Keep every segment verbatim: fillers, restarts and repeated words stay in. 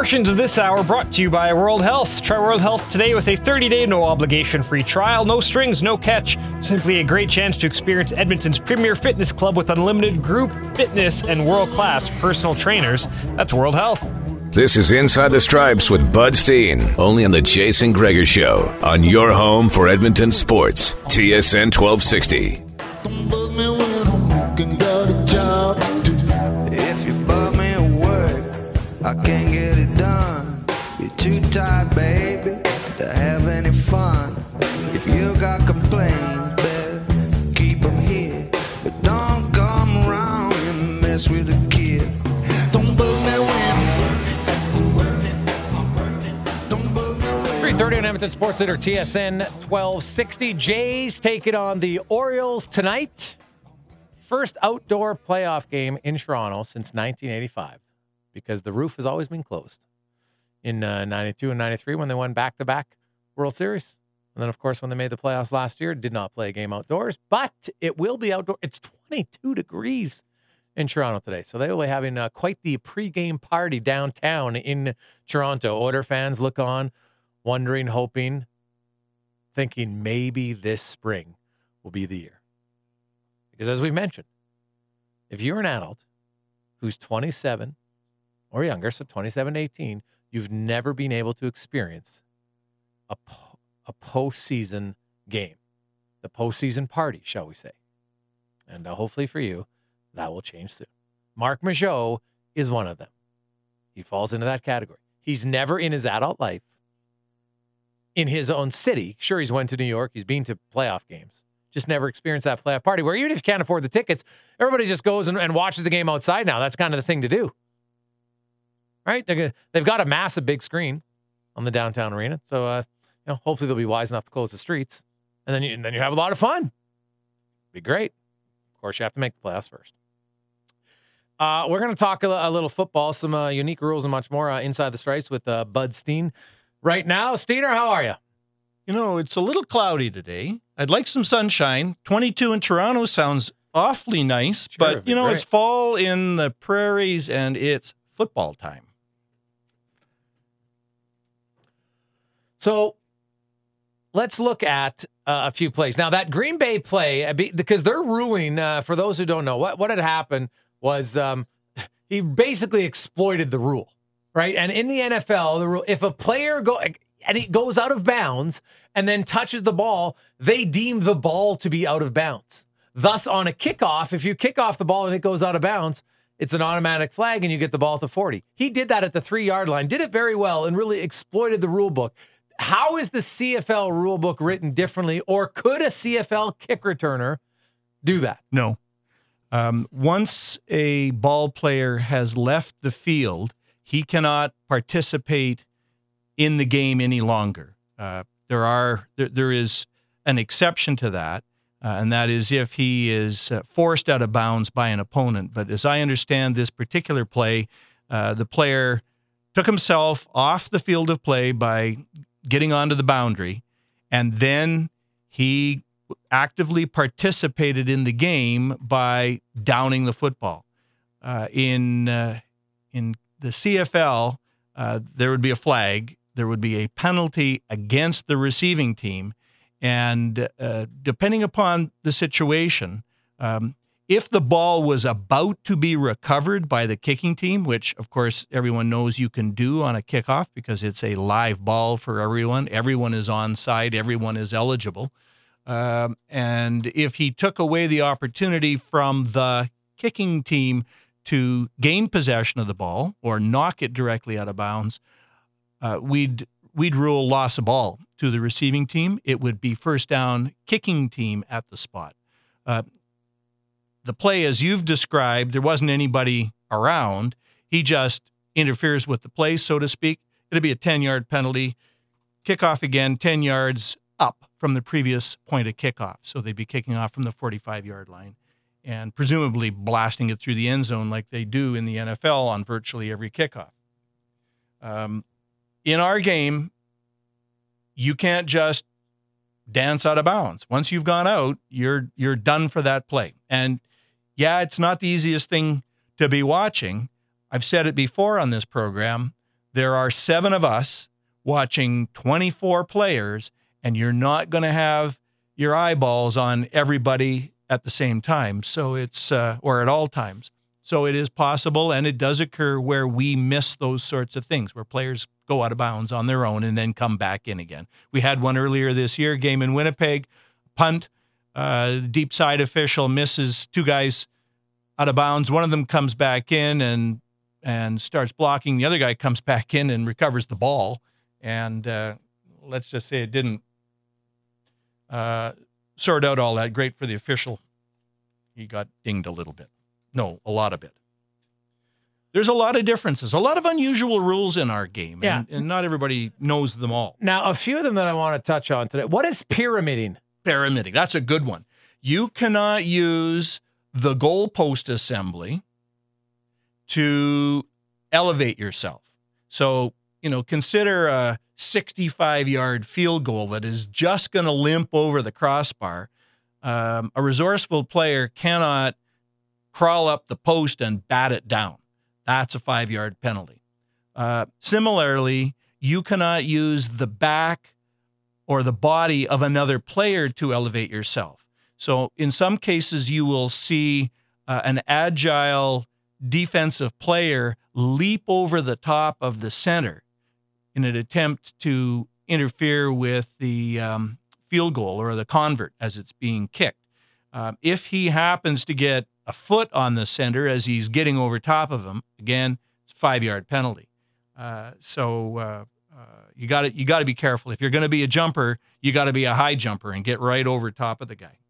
Portions of this hour brought to you by World Health. Try World Health today with a thirty-day no-obligation free trial. No strings, no catch. Simply a great chance to experience Edmonton's premier fitness club with unlimited group fitness and world-class personal trainers. That's World Health. This is Inside the Stripes with Bud Steen, only on the Jason Gregor Show, on your home for Edmonton sports, T S N twelve sixty. Don't bug me when I'm working, got a job to do. If you bug me at work, I can't get it done. You're too tired, baby, to have any fun. If you got complaints, better keep them here. But don't come around and mess with the kid. Don't bug me when I'm working, I'm working, don't bug me when three thirty on Edmonton Sports Center, T S N twelve sixty. Jays take it on the Orioles tonight. First outdoor playoff game in Toronto since nineteen eighty-five, because the roof has always been closed in uh, ninety-two and ninety-three when they won back-to-back World Series. And then, of course, when they made the playoffs last year, did not play a game outdoors, but it will be outdoor. It's twenty-two degrees in Toronto today. So they will be having uh, quite the pregame party downtown in Toronto. Oilers fans look on, wondering, hoping, thinking maybe this spring will be the year. Because as we mentioned, if you're an adult who's twenty-seven or younger, so twenty-seven to eighteen, you've never been able to experience a, po- a postseason game, the postseason party, shall we say. And uh, hopefully for you, that will change soon. Marc Mejot is one of them. He falls into that category. He's never in his adult life, in his own city. Sure, he's went to New York. He's been to playoff games. Just never experienced that playoff party where even if you can't afford the tickets, everybody just goes and, and watches the game outside now. That's kind of the thing to do. Right? They're, they've got a massive big screen on the downtown arena. So, uh, you know, hopefully they'll be wise enough to close the streets. And then you, and then you have a lot of fun. Be great. Of course, you have to make the playoffs first. Uh, we're going to talk a, a little football, some uh, unique rules and much more uh, inside the stripes with uh, Bud Steen. Right now, Steener, how are you? You know, it's a little cloudy today. I'd like some sunshine. twenty-two in Toronto sounds awfully nice, Sure, but, you know, great. It's fall in the prairies and it's football time. So let's look at uh, a few plays. Now, that Green Bay play, uh, be- because they're ruling, uh, for those who don't know, what, what had happened was um, he basically exploited the rule, right? And in the N F L, the rule, if a player go and he goes out of bounds and then touches the ball, they deem the ball to be out of bounds. Thus, on a kickoff, if you kick off the ball and it goes out of bounds, it's an automatic flag and you get the ball at the forty. He did that at the three-yard line, did it very well, and really exploited the rule book. How is the C F L rule book written differently, or could a C F L kick returner do that? No. Um, once a ball player has left the field, he cannot participate in the game any longer. Uh, there are there, there is an exception to that, uh, and that is if he is uh, forced out of bounds by an opponent. But as I understand this particular play, uh, the player took himself off the field of play by getting onto the boundary, and then he actively participated in the game by downing the football. Uh, in uh, in the C F L, uh, there would be a flag. There would be a penalty against the receiving team, and uh, depending upon the situation, um, if the ball was about to be recovered by the kicking team, which, of course, everyone knows you can do on a kickoff because it's a live ball for everyone. Everyone is onside. Everyone is eligible. Um, and if he took away the opportunity from the kicking team to gain possession of the ball or knock it directly out of bounds, uh, we'd we'd rule loss of ball to the receiving team. It would be first down kicking team at the spot. Uh, the play, as you've described, there wasn't anybody around. He just interferes with the play, so to speak. It'd be a ten-yard penalty. Kickoff again, ten yards up from the previous point of kickoff. So they'd be kicking off from the forty-five-yard line and presumably blasting it through the end zone like they do in the N F L on virtually every kickoff. Um, in our game, you can't just dance out of bounds. Once you've gone out, you're you're done for that play. And yeah, it's not the easiest thing to be watching. I've said it before on this program. there are seven of us watching twenty-four players, and you're not going to have your eyeballs on everybody at the same time. So it's, uh, or at all times. So it is possible, and it does occur where we miss those sorts of things, where players go out of bounds on their own and then come back in again. We had one earlier this year, game in Winnipeg, punt, uh, deep side official misses two guys out of bounds. One of them comes back in and and starts blocking. The other guy comes back in and recovers the ball. And uh, let's just say it didn't uh, sort out all that great for the official. He got dinged a little bit. No, a lot of it. There's a lot of differences, a lot of unusual rules in our game, Yeah. and, and not everybody knows them all. Now, a few of them that I want to touch on today. What is pyramiding? Pyramiding, that's a good one. You cannot use the goalpost assembly to elevate yourself. So, you know, consider a sixty-five-yard field goal that is just going to limp over the crossbar. Um, a resourceful player cannot crawl up the post and bat it down. That's a five-yard penalty. Uh, similarly, you cannot use the back or the body of another player to elevate yourself. So in some cases, you will see uh, an agile defensive player leap over the top of the center in an attempt to interfere with the um, field goal or the convert as it's being kicked. Um, if he happens to get a foot on the center as he's getting over top of him, again, it's a five-yard penalty. Uh, so uh, uh, you got to you got to be careful. If you're going to be a jumper, you got to be a high jumper and get right over top of the guy.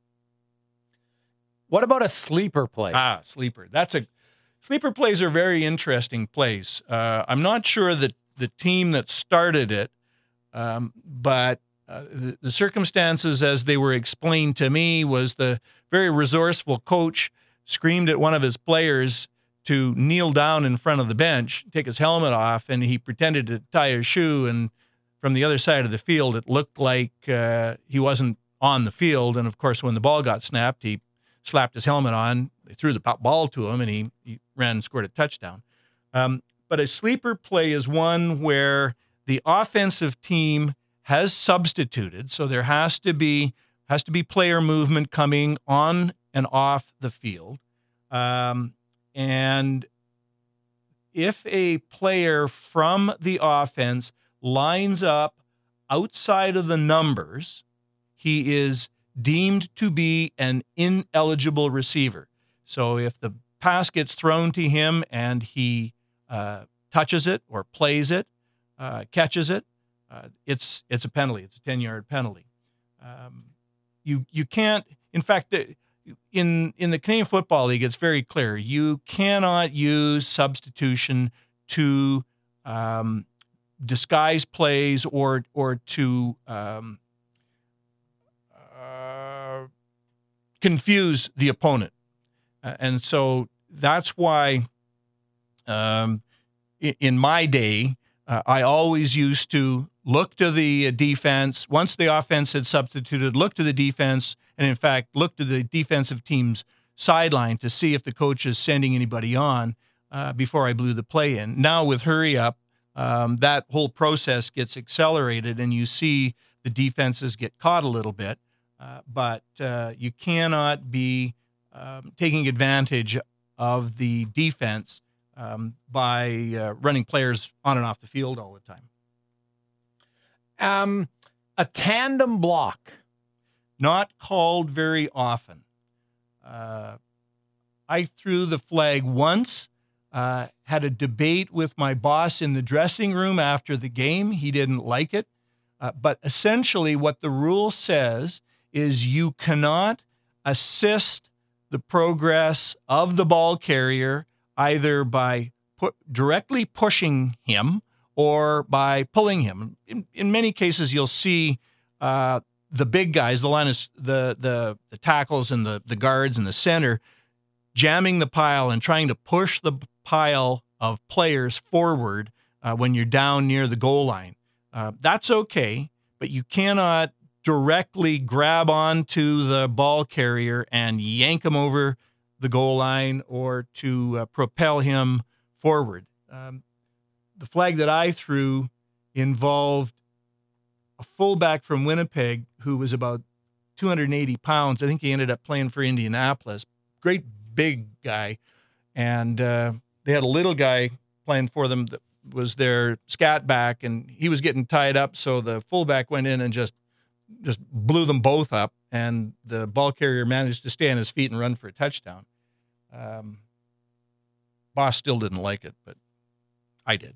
What about a sleeper play? Ah, sleeper. That's a sleeper plays are very interesting plays. Uh, I'm not sure that the team that started it, um, but uh, the, the circumstances as they were explained to me was the very resourceful coach screamed at one of his players to kneel down in front of the bench, take his helmet off, and he pretended to tie his shoe. And from the other side of the field, it looked like uh, he wasn't on the field. And of course, when the ball got snapped, he slapped his helmet on. They threw the ball to him, and he, he ran and scored a touchdown. Um, but a sleeper play is one where the offensive team has substituted, so there has to be has to be player movement coming on and off the field. Um, and if a player from the offense lines up outside of the numbers, he is deemed to be an ineligible receiver. So if the pass gets thrown to him and he uh, touches it or plays it, uh, catches it, uh, it's it's a penalty. It's a ten-yard penalty. Um, you you can't. In fact, the, in in the Canadian Football League, it's very clear. You cannot use substitution to um, disguise plays or or to um, uh, confuse the opponent. Uh, and so that's why um, in, in my day, uh, I always used to look to the defense. Once the offense had substituted, look to the defense, and in fact, look to the defensive team's sideline to see if the coach is sending anybody on uh, before I blew the play in. Now with hurry up, um, that whole process gets accelerated, and you see the defenses get caught a little bit. Uh, but uh, you cannot be um, taking advantage of the defense um, by uh, running players on and off the field all the time. Um, a tandem block. Not called very often. Uh, I threw the flag once, uh, had a debate with my boss in the dressing room after the game. He didn't like it. Uh, but essentially what the rule says is you cannot assist the progress of the ball carrier either by put, directly pushing him or by pulling him. In, in many cases, you'll see uh, the big guys, the line is the the the tackles and the the guards in the center, jamming the pile and trying to push the pile of players forward uh, when you're down near the goal line. Uh, that's okay, but you cannot directly grab onto the ball carrier and yank him over the goal line or to uh, propel him forward. Um, the flag that I threw involved a fullback from Winnipeg who was about two hundred eighty pounds. I think he ended up playing for Indianapolis. Great big guy. And uh, they had a little guy playing for them that was their scat back, and he was getting tied up, so the fullback went in and just just blew them both up, and the ball carrier managed to stay on his feet and run for a touchdown. Um, boss still didn't like it, but I did.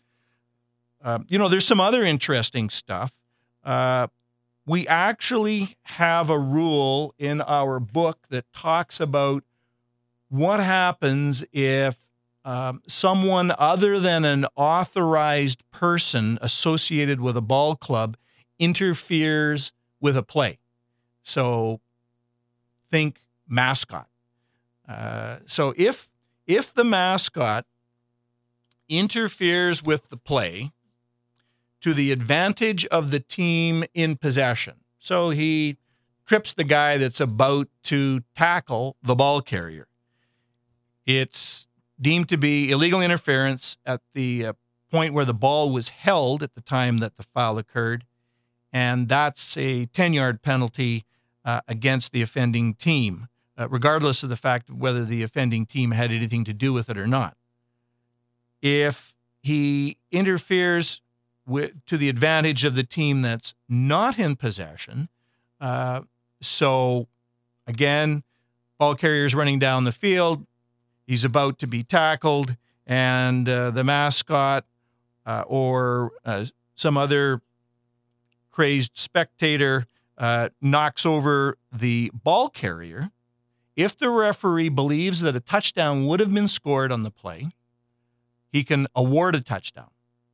Um, you know, there's some other interesting stuff. Uh, we actually have a rule in our book that talks about what happens if um, someone other than an authorized person associated with a ball club interferes with a play. So think mascot. Uh, so if if the mascot interferes with the play to the advantage of the team in possession, so he trips the guy that's about to tackle the ball carrier, it's deemed to be illegal interference at the uh, point where the ball was held at the time that the foul occurred, and that's a ten-yard penalty uh, against the offending team, uh, regardless of the fact of whether the offending team had anything to do with it or not. If he interferes with, to the advantage of the team that's not in possession, uh, so again, ball carrier's running down the field, he's about to be tackled, and uh, the mascot uh, or uh, some other crazed spectator uh, knocks over the ball carrier. If the referee believes that a touchdown would have been scored on the play, he can award a touchdown.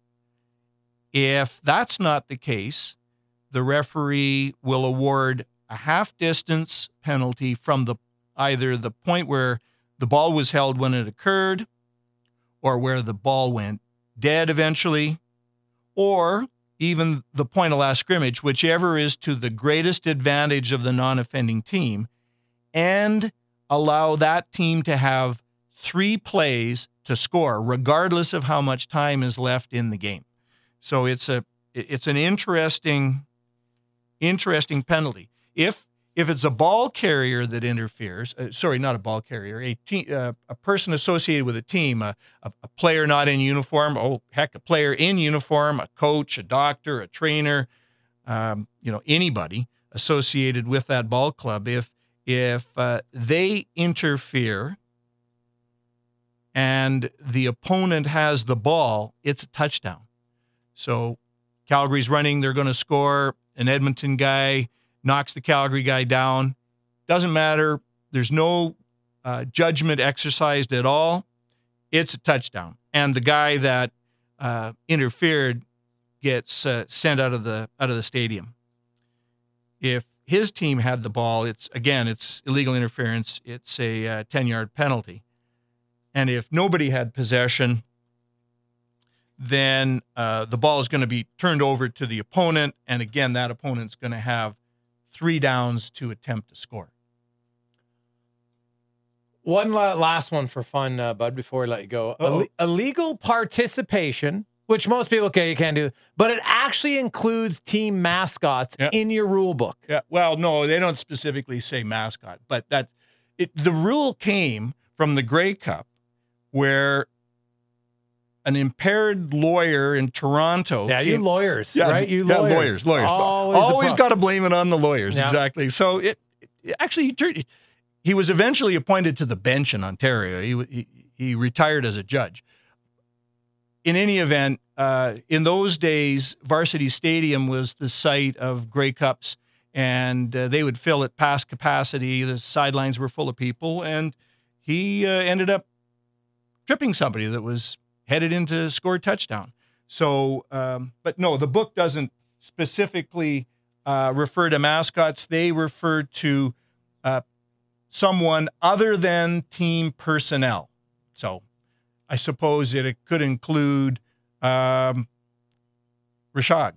If that's not the case, the referee will award a half-distance penalty from the either the point where the ball was held when it occurred, or where the ball went dead eventually, or even the point of last scrimmage, whichever is to the greatest advantage of the non-offending team, and allow that team to have three plays to score, regardless of how much time is left in the game. So it's a it's an interesting, interesting penalty. If If it's a ball carrier that interferes, uh, sorry, not a ball carrier, a te- uh, a person associated with a team, a, a, a player not in uniform, oh, heck, a player in uniform, a coach, a doctor, a trainer, um, you know, anybody associated with that ball club, if, if uh, they interfere and the opponent has the ball, it's a touchdown. So Calgary's running, they're going to score, an Edmonton guy knocks the Calgary guy down. Doesn't matter. There's no uh, judgment exercised at all. It's a touchdown. And the guy that uh, interfered gets uh, sent out of the out of the stadium. If his team had the ball, it's again, it's illegal interference. It's a uh, ten-yard penalty. And if nobody had possession, then uh, the ball is going to be turned over to the opponent. And again, that opponent's going to have three downs to attempt to score. One la- last one for fun, uh, Bud, before we let you go. Ill- illegal participation, which most people, okay, you can't do, but it actually includes team mascots yeah. in your rule book. Yeah. Well, no, they don't specifically say mascot, but that it, the rule came from the Grey Cup, where an impaired lawyer in Toronto. Yeah, came, you lawyers, yeah, right? You yeah, lawyers. lawyers, lawyers. Always, Always got to blame it on the lawyers, yeah. exactly. So it, it actually, he, turned, he was eventually appointed to the bench in Ontario. He, he, he retired as a judge. In any event, uh, in those days, Varsity Stadium was the site of Grey Cups, and uh, they would fill it past capacity. The sidelines were full of people, and he uh, ended up tripping somebody that was headed in to score a touchdown. So, um, but no, the book doesn't specifically uh, refer to mascots. They refer to uh, someone other than team personnel. So I suppose it, it could include um, Rashad.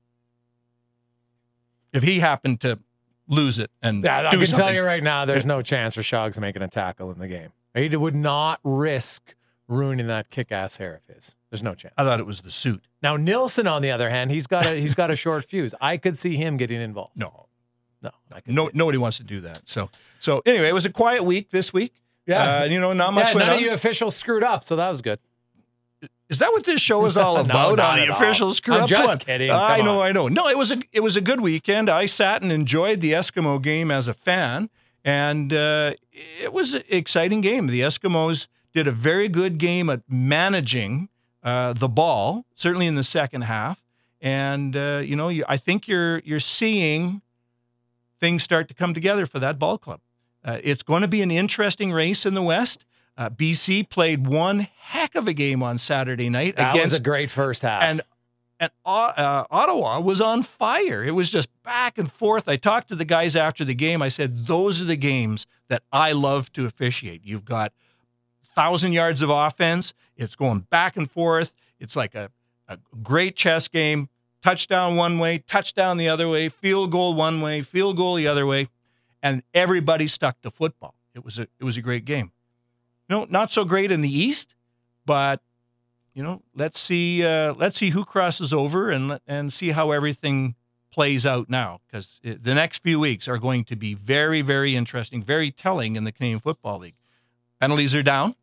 If he happened to lose it and yeah, I do can something. tell you right now, there's no chance Rashad's making a tackle in the game. He would not risk ruining that kick-ass hair of his. There's no chance. I thought it was the suit. Now Nilsson, on the other hand, he's got a he's got a short fuse. I could see him getting involved. No, No, I could no, see it. nobody wants to do that. So, so anyway, it was a quiet week this week. Yeah. uh, you know, not much Yeah, went none on. of you officials screwed up, so that was good. Is that what this show is all No, about? not on the at all. official screw I'm up? just Come on. kidding. I Come know, on. I know. No, it was a it was a good weekend. I sat and enjoyed the Eskimo game as a fan, and uh, it was an exciting game. The Eskimos did a very good game at managing uh, the ball, certainly in the second half. And uh, you know, you, I think you're you're seeing things start to come together for that ball club. Uh, it's going to be an interesting race in the West. Uh, B C played one heck of a game on Saturday night That against was a great first half. and and uh, Ottawa was on fire. It was just back and forth. I talked to the guys after the game. I said, those are the games that I love to officiate. You've got thousand yards of offense. It's going back and forth. It's like a, a great chess game. Touchdown one way, touchdown the other way, field goal one way, field goal the other way, and everybody stuck to football. It was a it was a great game. You know, not so great in the East, but you know, let's see uh, let's see who crosses over and and see how everything plays out now, because the next few weeks are going to be very, very interesting, very telling in the Canadian Football League. Penalties are down,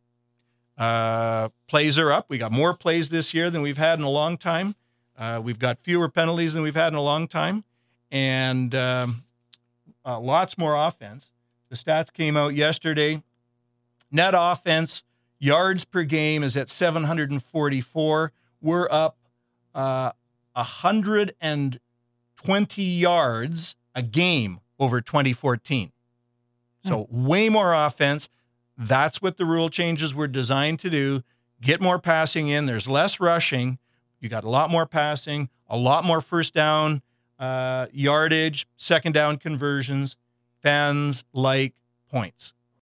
uh, plays are up. We got more plays this year than we've had in a long time. Uh, we've got fewer penalties than we've had in a long time, and um, uh, lots more offense. The stats came out yesterday. Net offense, yards per game is at seven hundred forty-four. We're up uh, one hundred twenty yards a game over twenty fourteen. So way more offense. That's what the rule changes were designed to do. Get more passing in. There's less rushing. You got a lot more passing, a lot more first down uh, yardage, second down conversions. Fans like points.